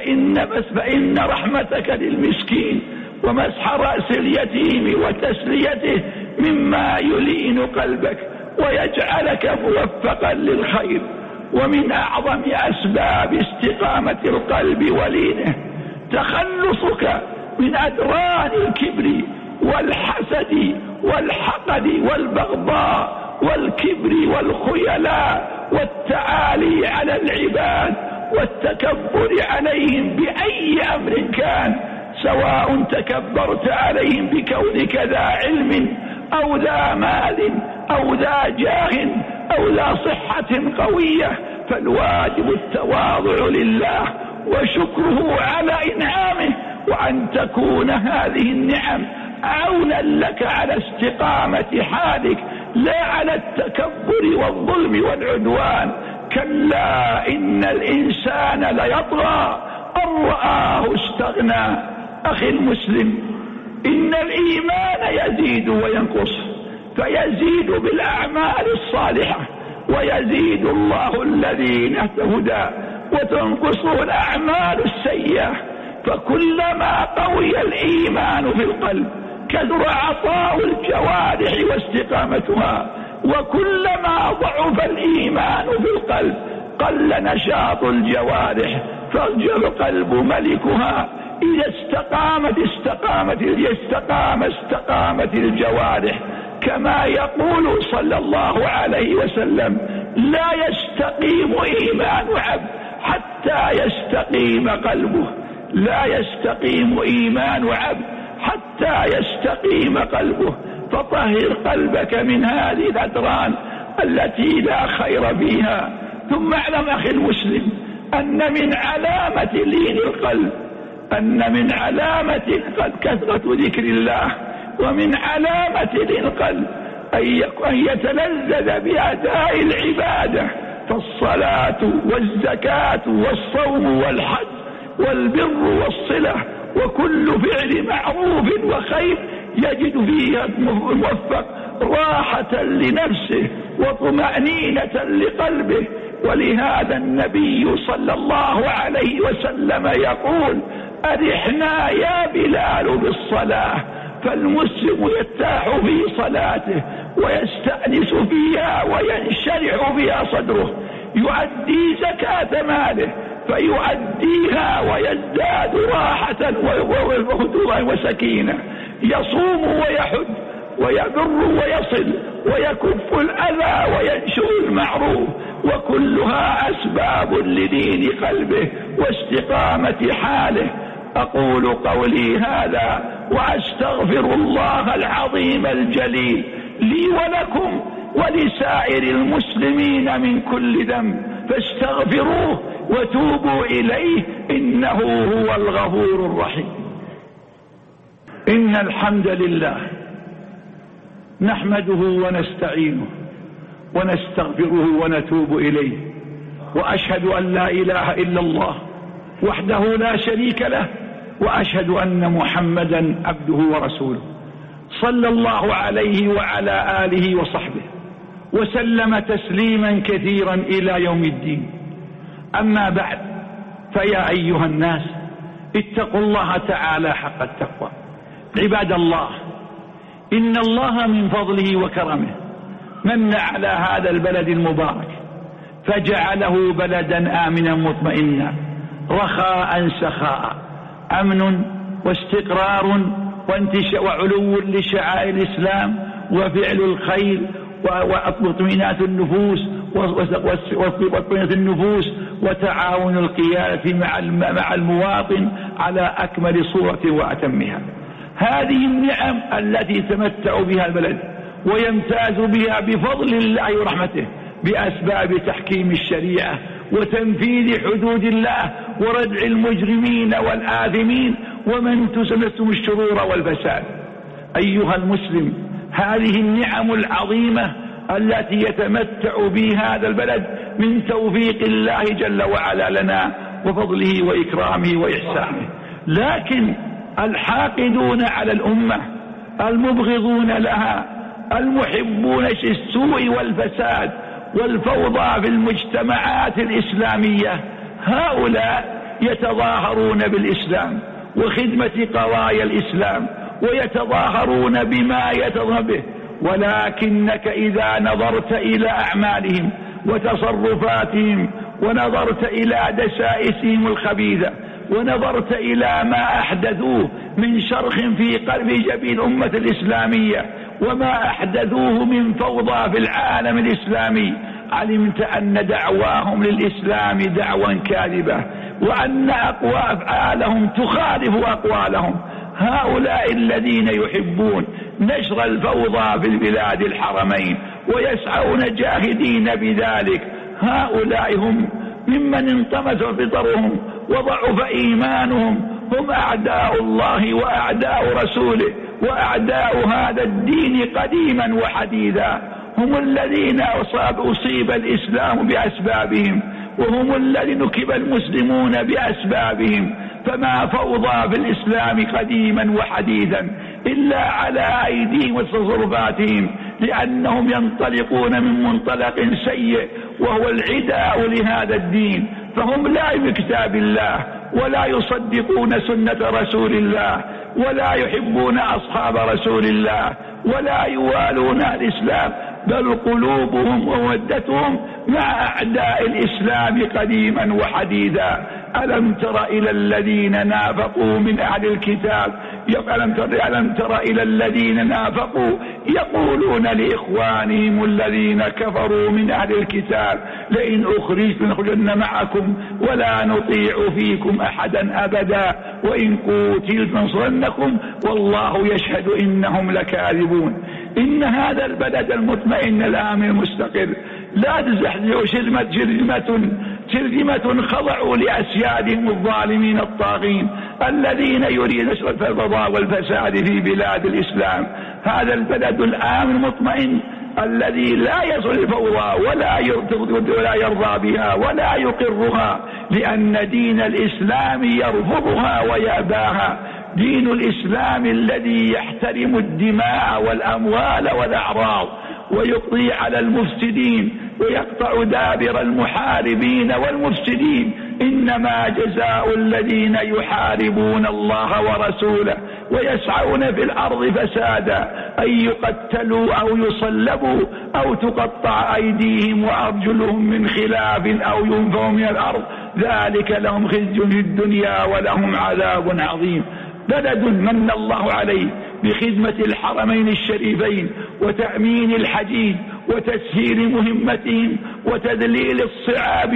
فإن رحمتك للمسكين ومسح رأس اليتيم وتسليته مما يلين قلبك ويجعلك موفقا للخير. ومن أعظم أسباب استقامة القلب ولينه تخلصك من أدران الكبر والحسد والحقد والبغضاء والكبر والخيلاء والتعالي على العباد والتكبر عليهم بأي أمر كان، سواء تكبرت عليهم بكونك ذا علم أو ذا مال أو ذا جاه أو ذا صحة قوية. فالواجب التواضع لله وشكره على إنعامه، وأن تكون هذه النعم عونا لك على استقامة حالك لا على التكبر والظلم والعدوان. كلا إن الإنسان ليطغى أن رآه استغنى. أخي المسلم، إن الإيمان يزيد وينقص، فيزيد بالأعمال الصالحة ويزيد الله الذين اهتدوا، وتنقصه الأعمال السيئة. فكلما قوي الإيمان في القلب كثر عطاء الجوارح واستقامتها، وكلما ضعف الإيمان في القلب قل نشاط الجوارح فالقلب ملكها. إذا استقامت الجوارح، كما يقول صلى الله عليه وسلم: لا يستقيم إيمان عبد حتى يستقيم قلبه، لا يستقيم إيمان عبد حتى يستقيم قلبه. فطهر قلبك من هذه الأدران التي لا خير فيها. ثم اعلم أخي المسلم أن من علامة لين القلب كثرة ذكر الله، ومن علامة لين القلب أن يتلذذ بأداء العبادة، فالصلاة والزكاة والصوم والحج والبر والصلة وكل فعل معروف وخير يجد فيها الموفق راحة لنفسه وطمأنينة لقلبه. ولهذا النبي صلى الله عليه وسلم يقول: أرحنا يا بلال بالصلاة. فالمسلم يرتاح في صلاته ويستأنس فيها وينشرح فيها صدره، يؤدي زكاة ماله فيؤديها ويزداد راحة وهدوء وسكينة، يصوم ويحج ويبر ويصل ويكف الأذى وينشر المعروف، وكلها أسباب لدين قلبه واستقامة حاله. أقول قولي هذا وأستغفر الله العظيم الجليل لي ولكم ولسائر المسلمين من كل ذنب، فاستغفروه وتوبوا إليه إنه هو الغفور الرحيم. إن الحمد لله نحمده ونستعينه ونستغفره ونتوب إليه، وأشهد أن لا إله إلا الله وحده لا شريك له، وأشهد أن محمدا عبده ورسوله، صلى الله عليه وعلى آله وصحبه وسلم تسليما كثيرا إلى يوم الدين. أما بعد، فيا أيها الناس اتقوا الله تعالى حق التقوى. عباد الله، إن الله من فضله وكرمه من على هذا البلد المبارك فجعله بلدا آمنا مطمئنا رخاء سخاء، أمن واستقرار وعلو لشعائر الإسلام وفعل الخير واطمئنان النفوس واطمئنان النفوس وتعاون القيادة مع المواطن على أكمل صورة وأتمها. هذه النعم التي يتمتع بها البلد ويمتاز بها بفضل الله ورحمته بأسباب تحكيم الشريعة وتنفيذ حدود الله وردع المجرمين والآثمين ومن تسمسهم الشرور والفساد. أيها المسلم، هذه النعم العظيمة التي يتمتع بها هذا البلد من توفيق الله جل وعلا لنا وفضله وإكرامه وإحسانه، لكن الحاقدون على الأمة المبغضون لها المحبون السوء والفساد والفوضى في المجتمعات الإسلامية، هؤلاء يتظاهرون بالإسلام وخدمة قضايا الإسلام ويتظاهرون بما يتظاهرون به، ولكنك إذا نظرت إلى أعمالهم وتصرفاتهم ونظرت إلى دسائسهم الخبيثة ونظرت إلى ما أحدثوه من شرخ في قلب جبين الأمة الإسلامية وما أحدثوه من فوضى في العالم الإسلامي، علمت أن دعواهم للإسلام دعوى كاذبة وأن أفعالهم تخالف أقوالهم. هؤلاء الذين يحبون نشر الفوضى في البلاد الحرمين ويسعون جاهدين بذلك، هؤلاء هم ممن انطمس فطرهم وضعف إيمانهم، هم أعداء الله وأعداء رسوله وأعداء هذا الدين قديما وحديثا، هم الذين أصيب الإسلام بأسبابهم وهم الذين نكب المسلمون بأسبابهم، فما فوضى في الإسلام قديما وحديثا إلا على أيديهم وتصرفاتهم، لأنهم ينطلقون من منطلق سيء وهو العداء لهذا الدين، فهم لا بكتاب الله ولا يصدقون سنة رسول الله ولا يحبون أصحاب رسول الله ولا يوالون الإسلام، بل قلوبهم وودتهم مع أعداء الإسلام قديما وحديثا. ألم تر إلى الذين نافقوا من أهل الكتاب ألم تر إلى الذين نافقوا يقولون لإخوانهم الذين كفروا من أهل الكتاب لئن أخرجتم لنخرجن معكم ولا نطيع فيكم أحدا أبدا وإن قوتلتم لننصرنكم والله يشهد إنهم لكاذبون. إن هذا البلد المطمئن الآمن المستقر لا تزحزح شرذمة خضعوا لأسيادهم الظالمين الطاغين الذين يريدون نشر الفوضى والفساد في بلاد الإسلام. هذا البلد الآمن المطمئن الذي لا يصل الفوضى ولا يرضى بها ولا يقرها، لأن دين الإسلام يرفضها ويأباها، دين الإسلام الذي يحترم الدماء والأموال والأعراض ويقضي على المفسدين ويقطع دابر المحاربين والمفسدين. إنما جزاء الذين يحاربون الله ورسوله ويسعون في الأرض فسادا أن يقتلوا أو يصلبوا أو تقطع أيديهم وأرجلهم من خلاف أو ينفوا من الأرض، ذلك لهم خزي في الدنيا ولهم عذاب عظيم. بلد من الله عليه بخدمة الحرمين الشريفين وتأمين الحجيج وتسهيل مهمتهم وتذليل الصعاب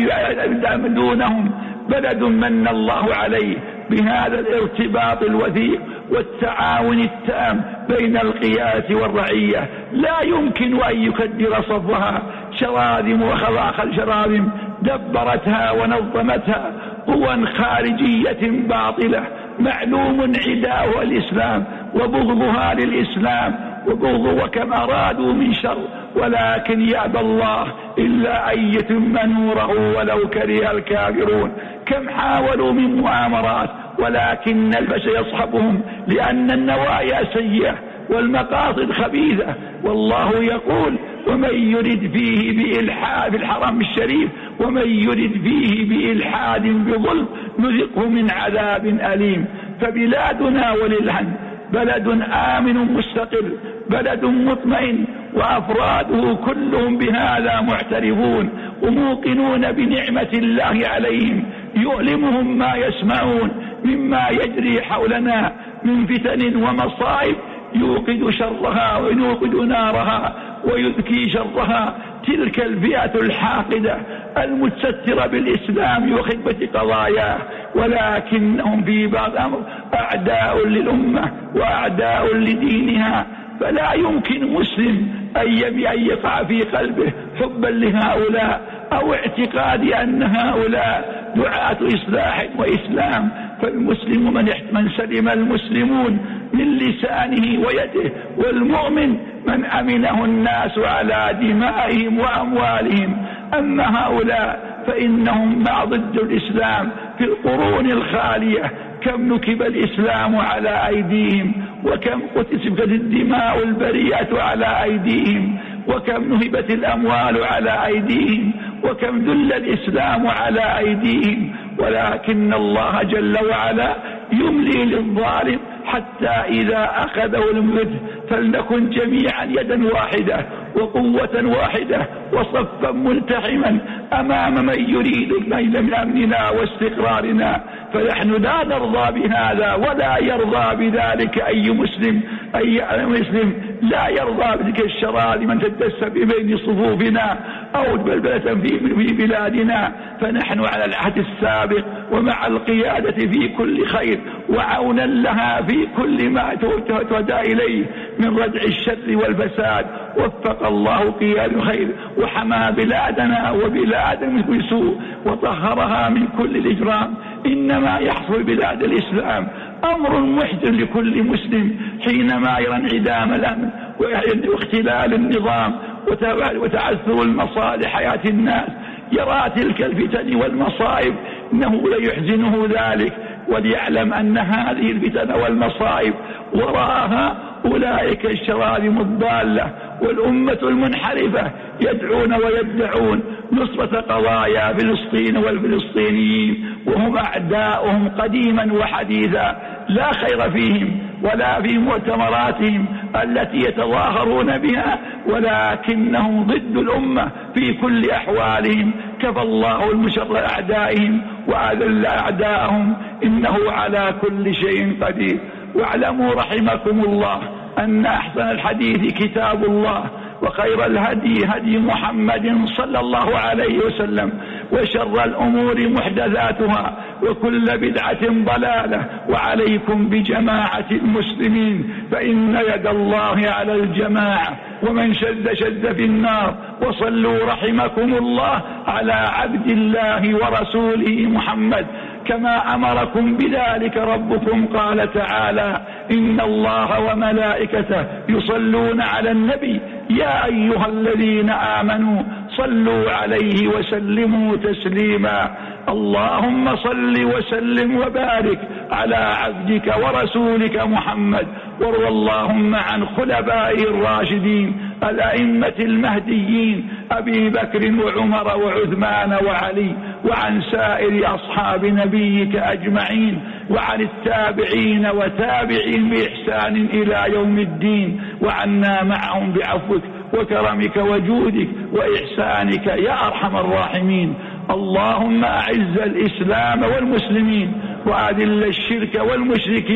دونهم. بلد من الله عليه بهذا الارتباط الوثيق والتعاون التام بين القيادة والرعية. لا يمكن أن يكدر صفها شراذم وخواخل شراذم دبرتها ونظمتها قوى خارجية باطلة معلوم عداء الإسلام وبغضها للإسلام وكم أرادوا من شر، ولكن يأبى الله إلا أن يتم نوره ولو كره الكافرون. كم حاولوا من مؤامرات ولكن الفشل يصحبهم، لأن النوايا سيئة والمقاصد خبيثة. والله يقول: ومن يرد فيه بإلحاد في الحرم الشريف ومن يرد فيه بإلحاد بظلم نذقه من عذاب أليم. فبلادنا وللحمد بلد آمن مستقر، بلد مطمئن، وأفراده كلهم بهذا معترفون وموقنون بنعمة الله عليهم. يؤلمهم ما يسمعون مما يجري حولنا من فتن ومصائب يوقد شرها ويوقد نارها ويذكي شرها تلك الفئة الحاقدة المتسترة بالإسلام وخدمة قضاياه، ولكنهم في بعض الأمر أعداء للأمة وأعداء لدينها. فلا يمكن مسلم أن يقع في قلبه حبا لهؤلاء أو اعتقاد أن هؤلاء دعاة إصلاح وإسلام. فالمسلم من سلم المسلمون من لسانه ويده، والمؤمن من أمنه الناس على دمائهم وأموالهم. أما هؤلاء فإنهم مع ضد الإسلام في القرون الخالية. كم نكب الإسلام على أيديهم، وكم قتلت الدماء البريئة على أيديهم، وكم نهبت الأموال على أيديهم، وكم ذل الإسلام على أيديهم. ولكن الله جل وعلا يملي للظالم حتى إذا أخذه المذ فلنكن جميعا يدا واحدة وقوة واحدة وصفا ملتحما أمام من يريد الميل من أمننا واستقرارنا. فنحن لا نرضى بهذا ولا يرضى بذلك أي مسلم لا يرضى بذلك الشرار من تدس بين صفوفنا أو بلبلة في بلادنا. فنحن على العهد السابق ومع القيادة في كل خير وعونا لها في كل ما تهدى إليه من ردع الشر والفساد. وفق الله قيادة الخير وحمى بلادنا وبلاد من سوء وطهرها من كل الإجرام. إنما يحصل بلاد الإسلام أمر محزن لكل مسلم حينما يرى انعدام الأمن واختلال النظام وتعثر المصالح حياة الناس. يرى تلك الفتن والمصائب إنه ليحزنه ذلك، وليعلم أن هذه الفتن والمصائب وراءها أولئك الشرارم الضالة والأمة المنحرفة يدعون ويدعون نصرة قضايا فلسطين والفلسطينيين وهم أعداؤهم قديما وحديثا. لا خير فيهم ولا في مؤتمراتهم التي يتظاهرون بها، ولكنهم ضد الأمة في كل أحوالهم. كفى الله المشر أعدائهم وأذل أعداءهم إنه على كل شيء قدير. واعلموا رحمكم الله أن أحسن الحديث كتاب الله، وخير الهدي هدي محمد صلى الله عليه وسلم، وشر الأمور محدثاتها، وكل بدعة ضلالة. وعليكم بجماعة المسلمين فإن يد الله على الجماعة، ومن شد في النار. وصلوا رحمكم الله على عبد الله ورسوله محمد كما أمركم بذلك ربكم. قال تعالى: إن الله وملائكته يصلون على النبي يا أيها الذين آمنوا صلوا عليه وسلموا تسليما. اللهم صل وسلم وبارك على عبدك ورسولك محمد. وارض اللهم عن خلفائه الراشدين الأئمة المهديين أبي بكر وعمر وعثمان وعلي، وعن سائر أصحاب نبيك أجمعين، وعن التابعين وتابعين بإحسان إلى يوم الدين، وعنا معهم بعفوك وكرمك وجودك وإحسانك يا أرحم الراحمين. اللهم أعز الإسلام والمسلمين وأذل الشرك والمشركين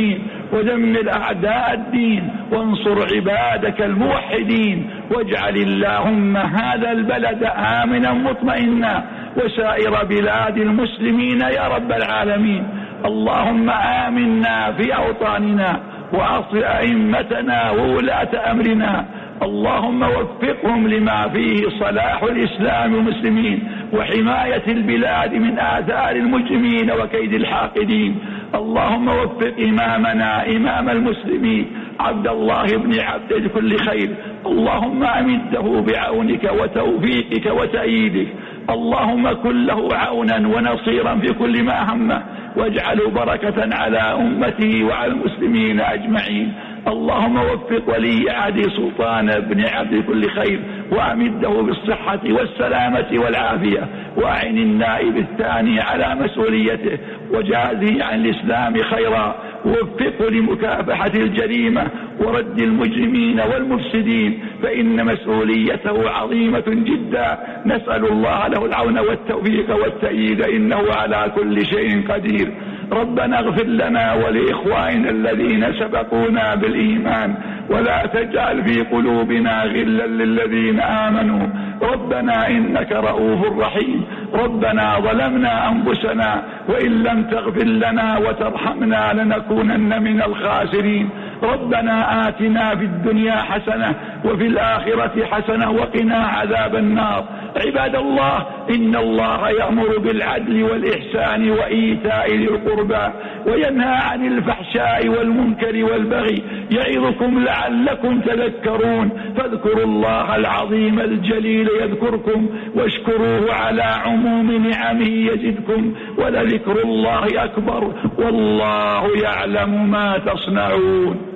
ودمر أعداء الدين وانصر عبادك الموحدين، واجعل اللهم هذا البلد آمنا مطمئنا وسائر بلاد المسلمين يا رب العالمين. اللهم آمنا في أوطاننا وأصل أئمتنا وولاة أمرنا، اللهم وفقهم لما فيه صلاح الإسلام والمسلمين وحماية البلاد من آثار المجرمين وكيد الحاقدين. اللهم وفق إمامنا إمام المسلمين عبد الله بن عبد لكل خير، اللهم أمده بعونك وتوفيقك وتأييدك، اللهم كن له عونا ونصيرا في كل ما همه، واجعله بركة على أمته وعلى المسلمين أجمعين. اللهم وفق ولي عهد سلطان بن عبد كل خير وأمده بالصحة والسلامة والعافية، وأعن النائب الثاني على مسؤوليته وجازه عن الإسلام خيرا، ووفقه لمكافحة الجريمة ورد المجرمين والمفسدين، فإن مسؤوليته عظيمة جدا. نسأل الله له العون والتوفيق والتأييد إنه على كل شيء قدير. ربنا اغفر لنا ولإخواننا الذين سبقونا بالإيمان ولا تجعل في قلوبنا غلا للذين آمنوا ربنا إنك رؤوف رحيم. ربنا ظلمنا أنفسنا وإن لم تغفر لنا وترحمنا لنكونن من الخاسرين. ربنا آتنا في الدنيا حسنة وفي الآخرة حسنة وقنا عذاب النار. عباد الله، إن الله يأمر بالعدل والإحسان وإيتاء ذي القربى وينهى عن الفحشاء والمنكر والبغي يعظكم لعلكم تذكرون. فاذكروا الله العظيم الجليل يذكركم واشكروه على عموم نعمه يزدكم ولذكر الله أكبر والله يعلم ما تصنعون.